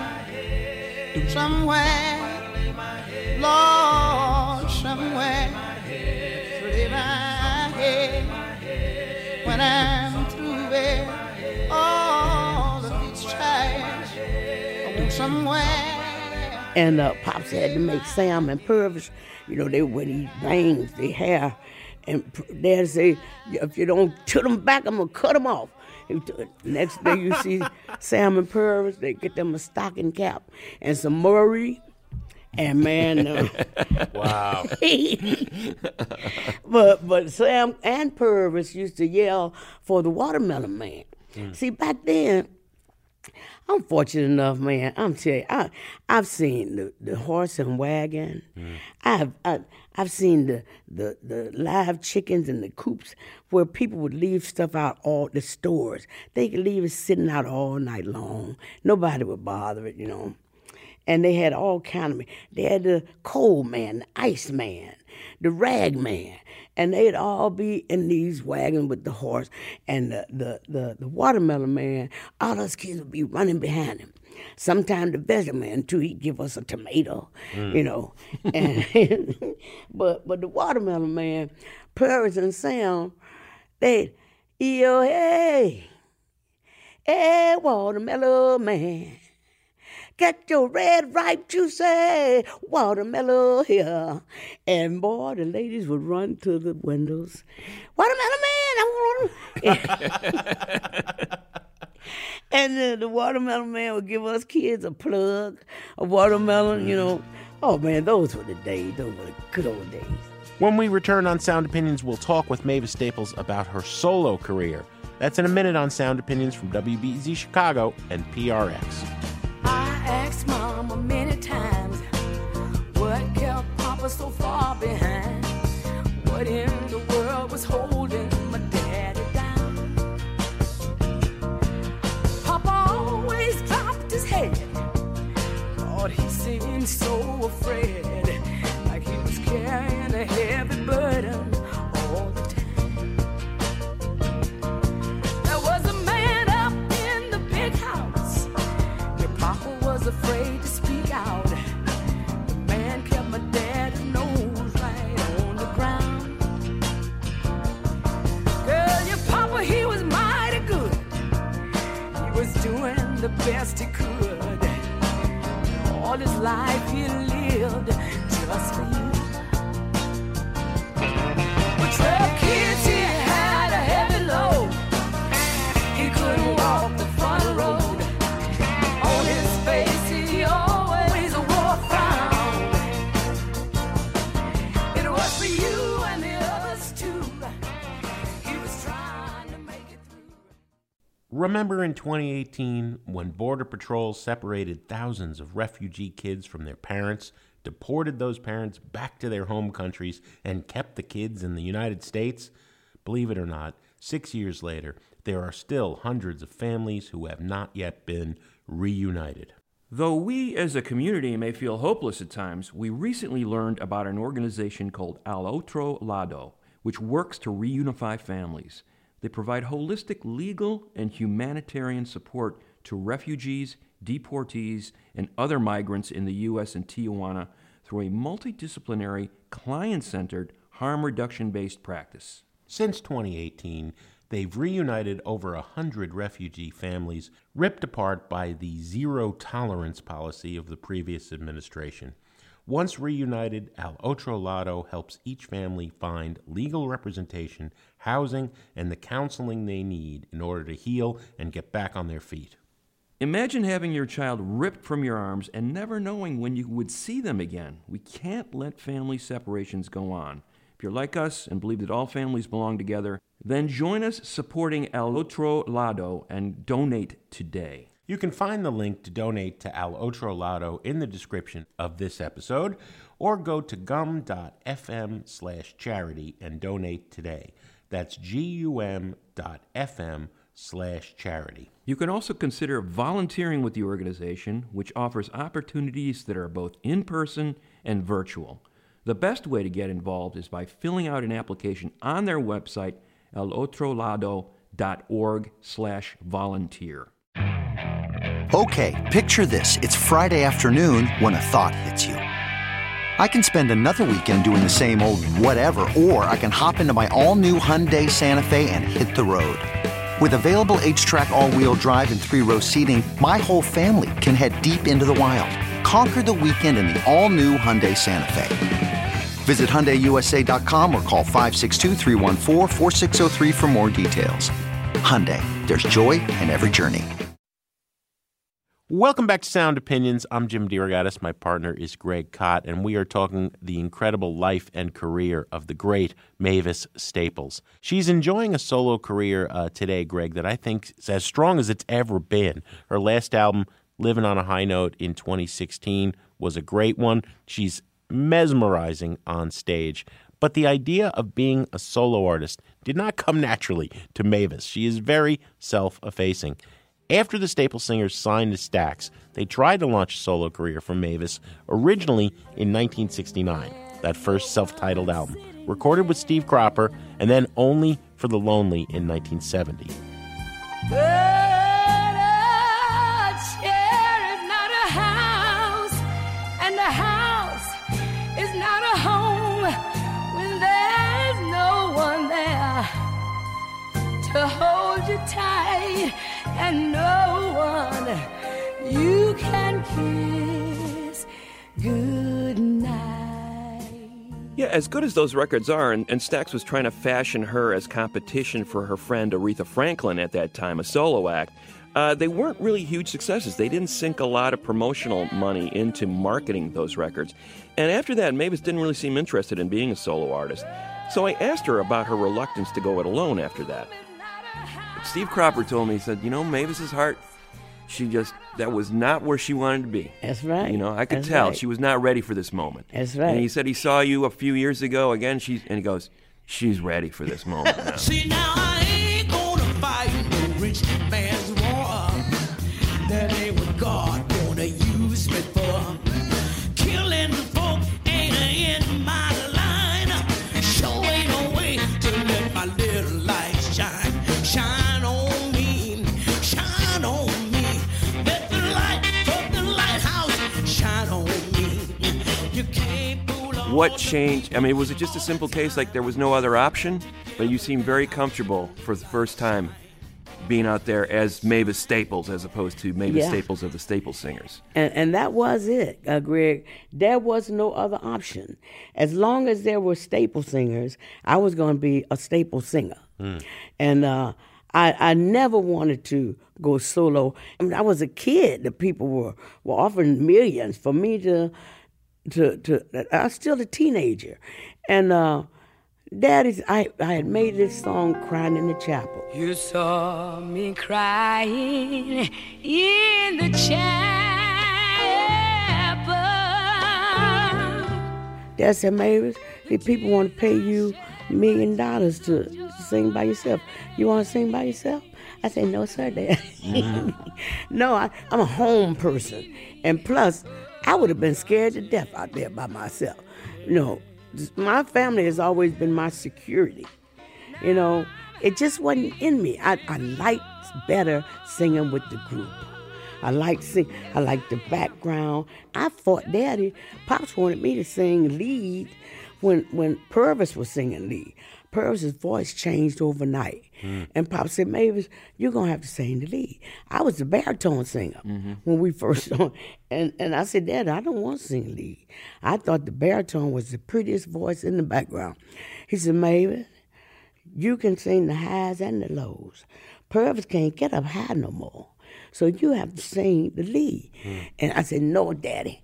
Lord, somewhere, lay my head when I'm through it. All of these tries, somewhere. And Pops had to make Sam and Purvis, they when he bangs their hair, and Dad say, if you don't put them back, I'm gonna cut them off. Next day you see Sam and Purvis, they get them a stocking cap and some Murray. And man, Wow. but Sam and Purvis used to yell for the Watermelon Man. See, back then, I'm fortunate enough, man. I'm telling you, I've seen the horse and wagon. I've seen the live chickens in the coops where people would leave stuff out all the stores. They could leave it sitting out all night long. Nobody would bother it, you know. And they had all kind of, they had the coal man, the ice man, the rag man, and they'd all be in these wagons with the horse, and the watermelon man, all those kids would be running behind him. Sometimes the vegetable man too, he'd give us a tomato, you know. And but the watermelon man, Purvis and Sam, they'd, hey, watermelon man. Get your red, ripe, juicy watermelon here. And boy, the ladies would run to the windows. Watermelon man, I want And the watermelon man would give us kids a plug of watermelon, you know. Oh man, those were the days. Those were the good old days. When we return on Sound Opinions, we'll talk with Mavis Staples about her solo career. That's in a minute on Sound Opinions from WBEZ Chicago and PRX. I asked Mama many times what kept Papa so far behind. What in the world was holding my daddy down? Papa always dropped his head. Lord, he seemed so afraid, like he was carrying a heavy burden all the time. There was a man up in the big house. Papa was afraid to speak out. The man kept my dad's nose right on the ground. Girl, your Papa, he was mighty good. He was doing the best he could. All his life he lived just for you. But 12 kids, he had a heavy load. He couldn't walk the front road. On his face, he always wore a frown. It was for you and the others too. He was trying to make it through. Remember in 2018 when Border Patrol separated thousands of refugee kids from their parents, deported those parents back to their home countries, and kept the kids in the United States? Believe it or not, 6 years later, there are still hundreds of families who have not yet been reunited. Though we as a community may feel hopeless at times, we recently learned about an organization called Al Otro Lado, which works to reunify families. They provide holistic legal and humanitarian support to refugees, deportees, and other migrants in the U.S. and Tijuana through a multidisciplinary, client-centered, harm reduction-based practice. Since 2018, they've reunited over 100 refugee families ripped apart by the zero-tolerance policy of the previous administration. Once reunited, Al Otro Lado helps each family find legal representation, housing, and the counseling they need in order to heal and get back on their feet. Imagine having your child ripped from your arms and never knowing when you would see them again. We can't let family separations go on. If you're like us and believe that all families belong together, then join us supporting Al Otro Lado and donate today. You can find the link to donate to Al Otro Lado in the description of this episode, or go to gum.fm/charity and donate today. That's gum.fm/charity. You can also consider volunteering with the organization, which offers opportunities that are both in-person and virtual. The best way to get involved is by filling out an application on their website, alotrolado.org/volunteer. Okay, picture this. It's Friday afternoon when a thought hits you. I can spend another weekend doing the same old whatever, or I can hop into my all-new Hyundai Santa Fe and hit the road. With available H-Track all-wheel drive and 3-row seating, my whole family can head deep into the wild. Conquer the weekend in the all-new Hyundai Santa Fe. Visit HyundaiUSA.com or call 562-314-4603 for more details. Hyundai, there's joy in every journey. Welcome back to Sound Opinions. I'm Jim DeRogatis. My partner is Greg Kot, and we are talking the incredible life and career of the great Mavis Staples. She's enjoying a solo career today, Greg, that I think is as strong as it's ever been. Her last album, Living on a High Note, in 2016, was a great one. She's mesmerizing on stage. But the idea of being a solo artist did not come naturally to Mavis. She is very self-effacing. After the Staples Singers signed to Stax, they tried to launch a solo career for Mavis, originally in 1969, that first self-titled album, recorded with Steve Cropper, and then Only for the Lonely in 1970. But a chair is not a house, and a house is not a home when there's no one there to hold you tight, and no one you can kiss goodnight. Yeah, as good as those records are, and Stax was trying to fashion her as competition for her friend Aretha Franklin at that time, a solo act, they weren't really huge successes. They didn't sink a lot of promotional money into marketing those records. And after that, Mavis didn't really seem interested in being a solo artist. So I asked her about her reluctance to go it alone after that. Steve Cropper told me, he said, Mavis's heart, that was not where she wanted to be. That's right. I could tell. Right. She was not ready for this moment. That's right. And he said he saw you a few years ago again, and he goes, she's ready for this moment now. See, now I ain't gonna fight no rich man's war. That ain't what God gonna use me for. Killing folk ain't in my line. Sure ain't no way to let my little light shine. Shine on me, shine on me. Let the light from the lighthouse shine on me. You can't pull on. What changed? I mean, was it just a simple case like there was no other option? But you seem very comfortable for the first time being out there as Mavis Staples as opposed to Mavis Staples of the Staples Singers. And that was it, Greg. There was no other option. As long as there were Staples Singers, I was going to be a Staples singer. And I never wanted to go solo. I mean, I was a kid. The people were offering millions for me to I was still a teenager. And I had made this song, Crying in the Chapel. You saw me crying in the chapel. Dad said, Mavis, the people want to pay you $1 million to sing by yourself. You want to sing by yourself? I said, no, sir, Dad. No, I'm a home person. And plus, I would have been scared to death out there by myself. My family has always been my security. It just wasn't in me. I liked better singing with the group. I liked the background. I fought Daddy. Pops wanted me to sing lead when Purvis was singing lead. Purvis's voice changed overnight. And Pop said, Mavis, you're going to have to sing the lead. I was the baritone singer when we first started. And I said, Dad, I don't want to sing lead. I thought the baritone was the prettiest voice in the background. He said, Mavis, you can sing the highs and the lows. Purvis can't get up high no more. So you have to sing the lead. And I said, no, Daddy.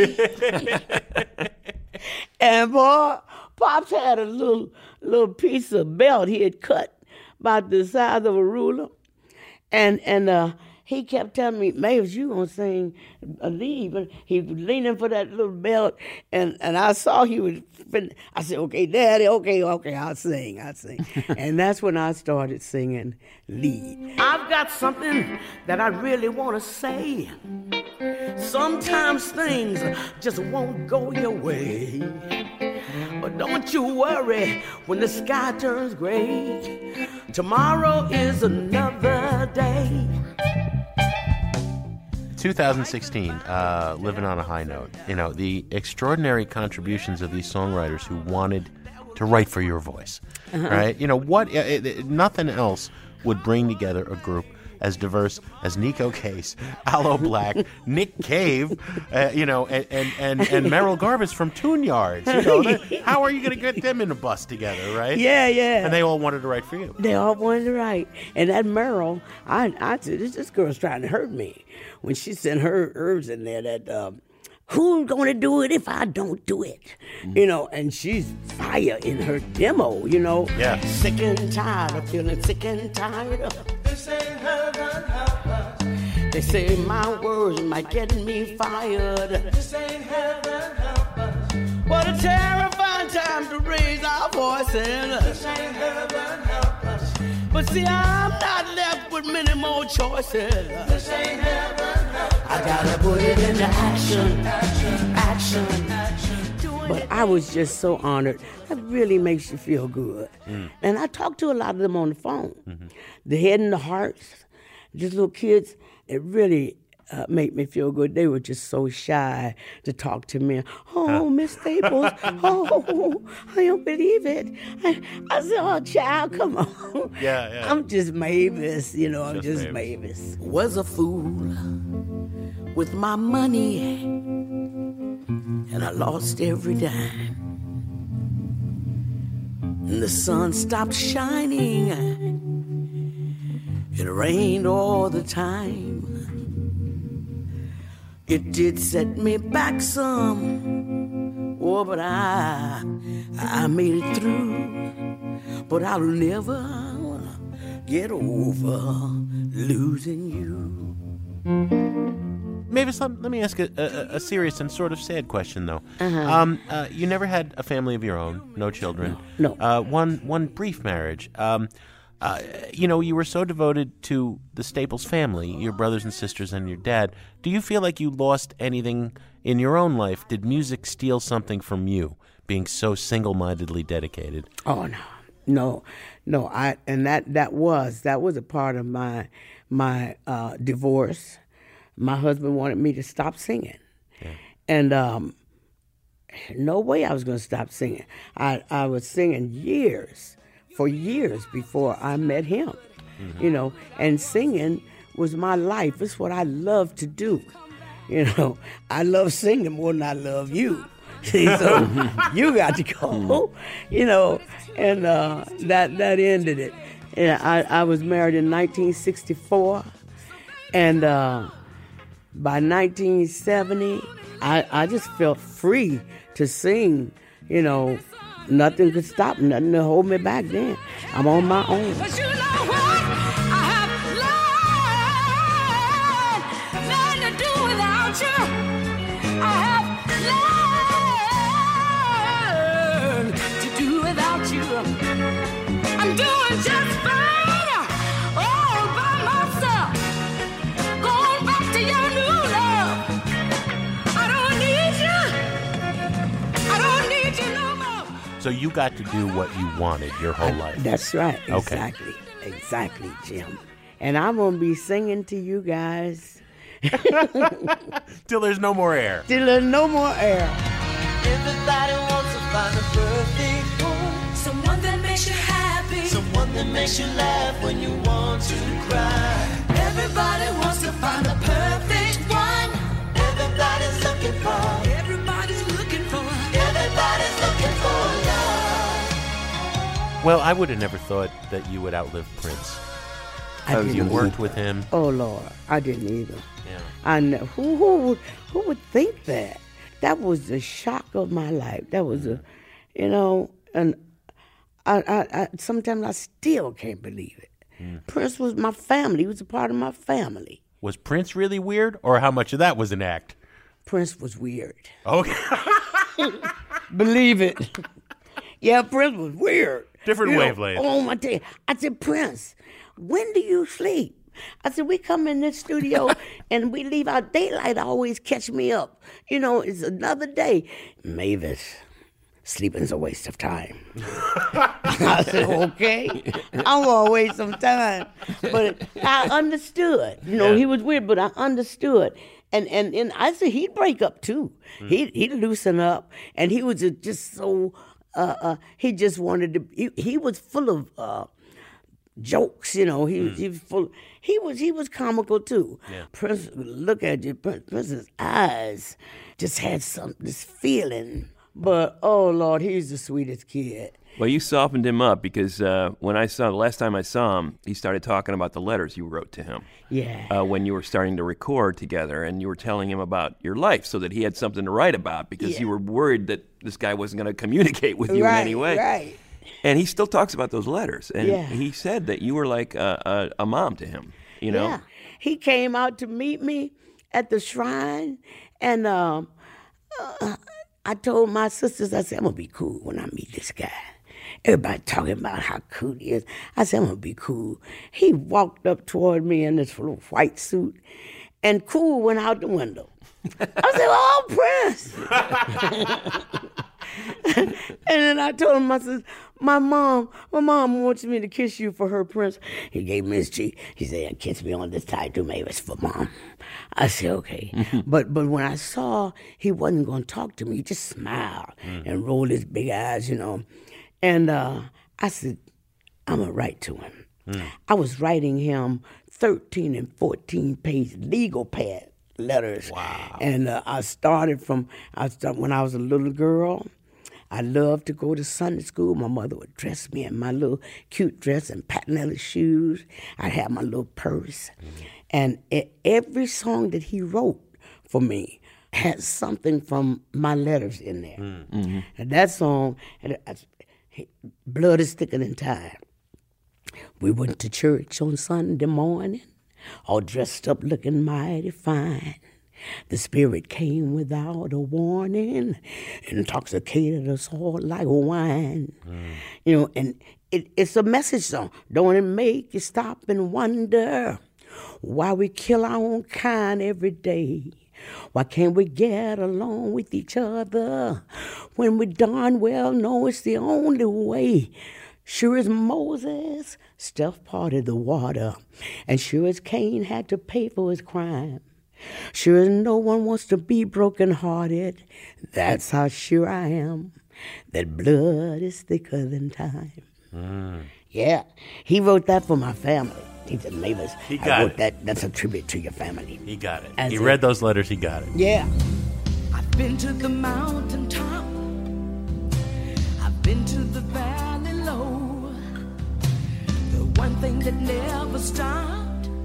And boy, Pops had a little piece of belt he had cut about the size of a ruler. And he kept telling me, Mavis, you gonna sing a lead. But he was leaning for that little belt, and I saw he was, I said, okay, Daddy, okay, I'll sing. And that's when I started singing lead. I've got something that I really want to say. Sometimes things just won't go your way. But don't you worry when the sky turns gray. Tomorrow is another day. 2016, Living on a High Note. The extraordinary contributions of these songwriters who wanted to write for your voice, right? Nothing else would bring together a group as diverse as Nico Case, Aloe Black, Nick Cave, and Merrill Garbus from Tune Yards. How are you going to get them in a bus together, right? Yeah, yeah. And they all wanted to write for you. They all wanted to write. And that Merrill, I said, this girl's trying to hurt me. When she sent her herbs in there that, who's going to do it if I don't do it? And she's fire in her demo, Yeah. Sick and tired of feeling sick and tired of. This ain't heaven, help us. They say my words might get me fired. This ain't heaven, help us. What a terrifying time to raise our voices. This ain't heaven, help us. But see, I'm not left with many more choices. This ain't heaven, help us. I gotta put it into action. But I was just so honored. That really makes you feel good. And I talked to a lot of them on the phone. The head and the hearts, just little kids, it really made me feel good. They were just so shy to talk to me. Oh, Miss Staples, oh, I don't believe it. I said, oh, child, come on. Yeah. I'm just Mavis, I'm just Mavis. Mavis. Was a fool with my money, and I lost every dime. And the sun stopped shining. It rained all the time. It did set me back some. Oh, but I made it through. But I'll never get over losing you. Mavis, let me ask a serious and sort of sad question, though. You never had a family of your own, no children. No. One brief marriage. You were so devoted to the Staples family, your brothers and sisters and your dad. Do you feel like you lost anything in your own life? Did music steal something from you, being so single-mindedly dedicated? Oh, no. That was a part of my divorce. My husband wanted me to stop singing. Yeah. And no way I was going to stop singing. I was singing for years before I met him, and singing was my life. It's what I love to do. I love singing more than I love you. See, so you got to go, and that ended it. And I was married in 1964, and by 1970, I just felt free to sing, Nothing could stop, nothing to hold me back then. I'm on my own. But you know what? I have learned to do without you. I have learned to do without you. I'm doing just fine all by myself. Going back to your new love. I don't need you no more. So you got to do what you wanted your whole life. That's right. Okay. Exactly, Jim. And I'm going to be singing to you guys. Till there's no more air. Till there's no more air. Everybody wants to find the perfect one. Someone that makes you happy. Someone that makes you laugh when you want to cry. Everybody wants to find the perfect one. Everybody's looking for. Everybody's looking for. Everybody's looking for love. Well, I would have never thought that you would outlive Prince. You worked with him. Oh, Lord. I didn't either. Yeah. I know. Who would think that? That was the shock of my life. That was and I sometimes I still can't believe it. Prince was my family. He was a part of my family. Was Prince really weird, or how much of that was an act? Prince was weird. Okay. Believe it. Yeah, Prince was weird. Different wavelength. Oh, my day. I said, Prince, when do you sleep? I said, we come in this studio and we leave out daylight. Always catch me up. It's another day. Mavis, sleeping's a waste of time. I said, okay, I'm going to waste some time. But I understood. He was weird, but I understood. And I said he'd break up too. He'd loosen up. And he was just so, he just wanted to, he was full of jokes. You know, he was full. He was comical too. Yeah. Prince, look at you, Prince's eyes just had this feeling. But oh Lord, he's the sweetest kid. Well, you softened him up because the last time I saw him, he started talking about the letters you wrote to him. Yeah. When you were starting to record together, and you were telling him about your life so that he had something to write about because you were worried that this guy wasn't going to communicate with you in any way. Right. And he still talks about those letters. And Yeah. he said that you were like a mom to him, you know? Yeah. He came out to meet me at the shrine, and I told my sisters, I said, I'm going to be cool when I meet this guy. Everybody talking about how cool he is. I said, I'm going to be cool. He walked up toward me in this little white suit, and cool went out the window. I said, oh, Prince. And then I told him, I said, my mom wants me to kiss you for her, Prince. He gave me his cheek. He said, kiss me on this side too, maybe it's for Mom. I said, okay. But when I saw he wasn't going to talk to me, he just smiled and rolled his big eyes, you know. And I said, I'm going to write to him. I was writing him 13 and 14-page legal pad letters. Wow. And I started when I was a little girl. I loved to go to Sunday school. My mother would dress me in my little cute dress and patent shoes. I'd have my little purse. And every song that he wrote for me had something from my letters in there. And that song, Blood is Thicker Than Time. We went to church on Sunday morning, all dressed up looking mighty fine. The Spirit came without a warning, intoxicated us all like wine. You know, and it's a message song. Don't it make you stop and wonder why we kill our own kind every day? Why can't we get along with each other when we darn well know it's the only way? Sure as Moses, Steph parted the water, and sure as Cain had to pay for his crime. Sure as no one wants to be broken-hearted, that's how sure I am that blood is thicker than time. Yeah, he wrote that for my family. He said, Mavis, I wrote that. That's a tribute to your family. He got it. He read those letters. He got it. Yeah. I've been to the mountaintop. I've been to the valley low. The one thing that never stopped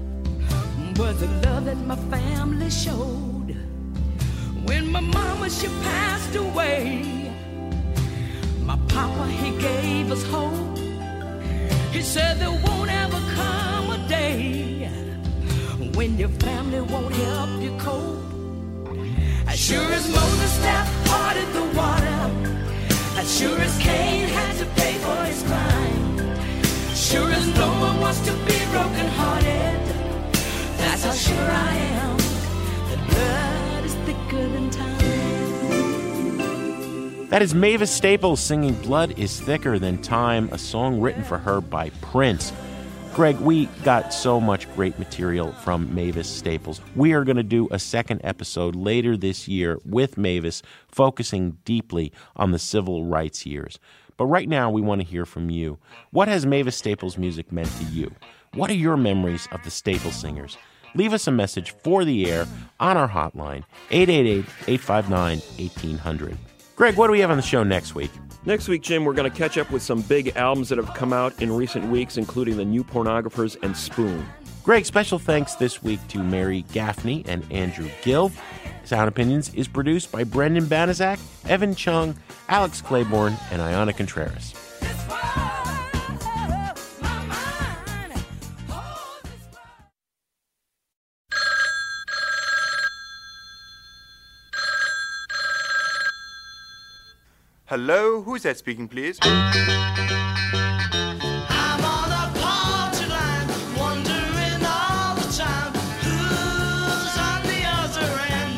was the love that my family showed. When my mama, she passed away, my papa, he gave us hope. He said there won't ever come a day when your family won't help you cope. As sure as Moses Steph parted the water, as sure as Cain had to pay for his crime, sure as no one wants to be broken-hearted, that's how sure I am that blood is thicker than time. That is Mavis Staples singing Blood is Thicker Than Time, a song written for her by Prince. Greg, we got so much great material from Mavis Staples. We are going to do a second episode later this year with Mavis, focusing deeply on the civil rights years. But right now, we want to hear from you. What has Mavis Staples' music meant to you? What are your memories of the Staples singers? Leave us a message for the air on our hotline, 888-859-1800. Greg, what do we have on the show next week? Next week, Jim, we're going to catch up with some big albums that have come out in recent weeks, including The New Pornographers and Spoon. Greg, special thanks this week to Mary Gaffney and Andrew Gill. Sound Opinions is produced by Brendan Banaszak, Evan Chung, Alex Claiborne, and Ayana Contreras. Hello, who's that speaking, please? I'm on a party line, wondering all the time who's on the other end.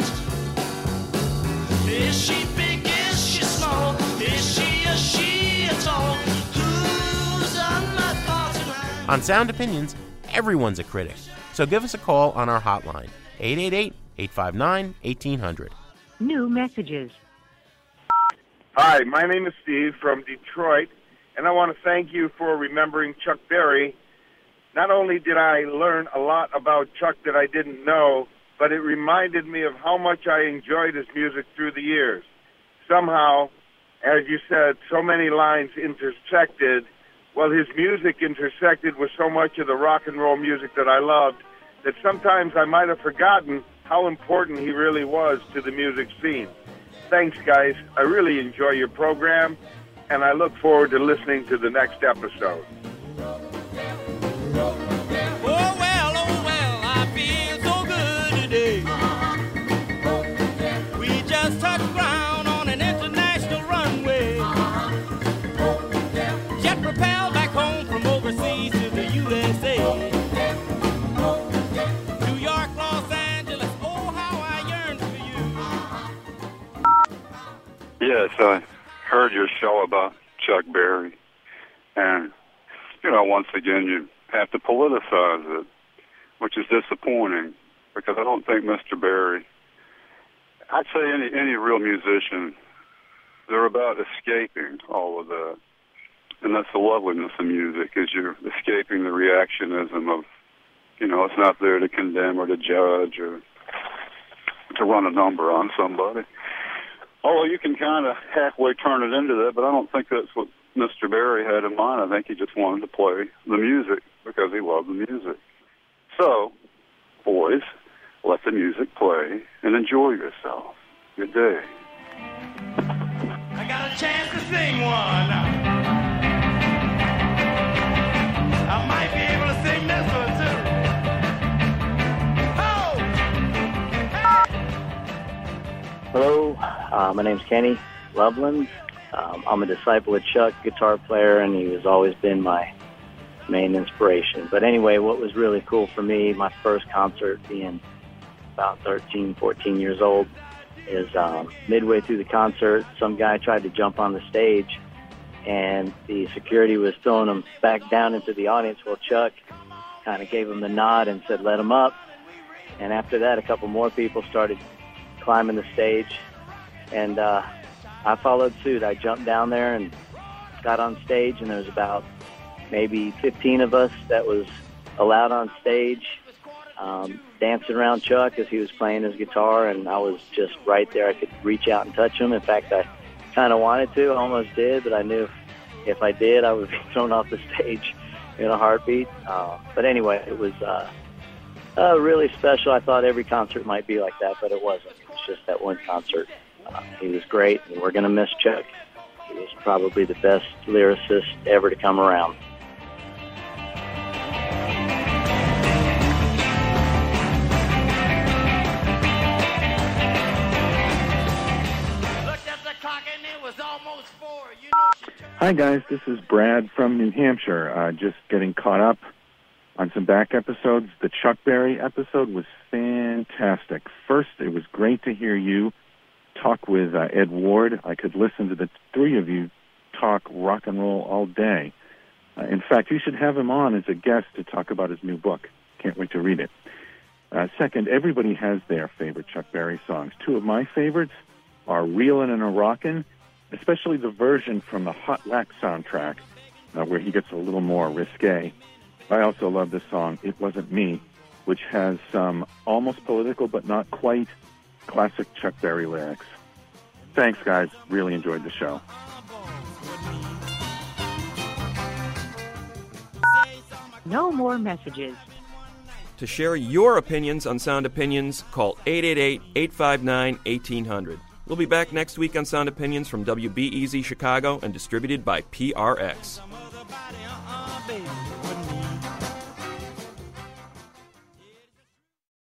Is she big? Is she small? Is she a she at all? Who's on my party line? On Sound Opinions, everyone's a critic. So give us a call on our hotline, 888-859-1800. New messages. Hi, my name is Steve from Detroit, and I want to thank you for remembering Chuck Berry Not only did I learn a lot about Chuck that I didn't know, but it reminded me of how much I enjoyed his music through the years. Somehow, as you said, so many lines intersected. Well, his music intersected with so much of the rock and roll music that I loved that sometimes I might have forgotten how important he really was to the music scene. Thanks, guys. I really enjoy your program, and I look forward to listening to the next episode. Oh well, I feel so good today. We just touched ground on an international runway. Jet propelled back home from overseas to the USA. New York, Los Angeles, oh how I yearn for you. Yes, I heard your show about Chuck Berry, and once again you have to politicize it, which is disappointing, because I don't think Mr. Berry, I'd say any real musician, they're about escaping all of that. And that's the loveliness of music, is you're escaping the reactionism of, it's not there to condemn or to judge or to run a number on somebody. Although you can kind of halfway turn it into that, but I don't think that's what Mr. Berry had in mind. I think he just wanted to play the music because he loved the music. So, boys, let the music play and enjoy yourself. Good day. I got a chance to sing one. I might be able to sing this one too. Hello, my name's Kenny Loveland. I'm a disciple of Chuck, guitar player, and he has always been my main inspiration. But anyway, what was really cool for me, my first concert being about 13, 14 years old, is midway through the concert, some guy tried to jump on the stage, and the security was throwing him back down into the audience. Well, Chuck kind of gave him the nod and said, let him up. And after that, a couple more people started climbing the stage, and I followed suit. I jumped down there and got on stage, and there was about maybe 15 of us that was allowed on stage, dancing around Chuck as he was playing his guitar, and I was just right there. I could reach out and touch him. In fact, I kind of wanted to, almost did, but I knew if I did, I would be thrown off the stage in a heartbeat. But anyway, it was really special. I thought every concert might be like that, but it wasn't. It was just that one concert. He was great, and we're going to miss Chuck. He was probably the best lyricist ever to come around. Hi, guys. This is Brad from New Hampshire. Just getting caught up on some back episodes. The Chuck Berry episode was fantastic. First, it was great to hear you talk with Ed Ward. I could listen to the three of you talk rock and roll all day. In fact, you should have him on as a guest to talk about his new book. Can't wait to read it. Second, everybody has their favorite Chuck Berry songs. Two of my favorites are Reelin' and a Rockin', especially the version from the Hot Wax soundtrack, where he gets a little more risque. I also love the song It Wasn't Me, which has some almost political but not quite classic Chuck Berry lyrics. Thanks, guys. Really enjoyed the show. No more messages. To share your opinions on Sound Opinions, call 888-859-1800. We'll be back next week on Sound Opinions from WBEZ Chicago and distributed by PRX.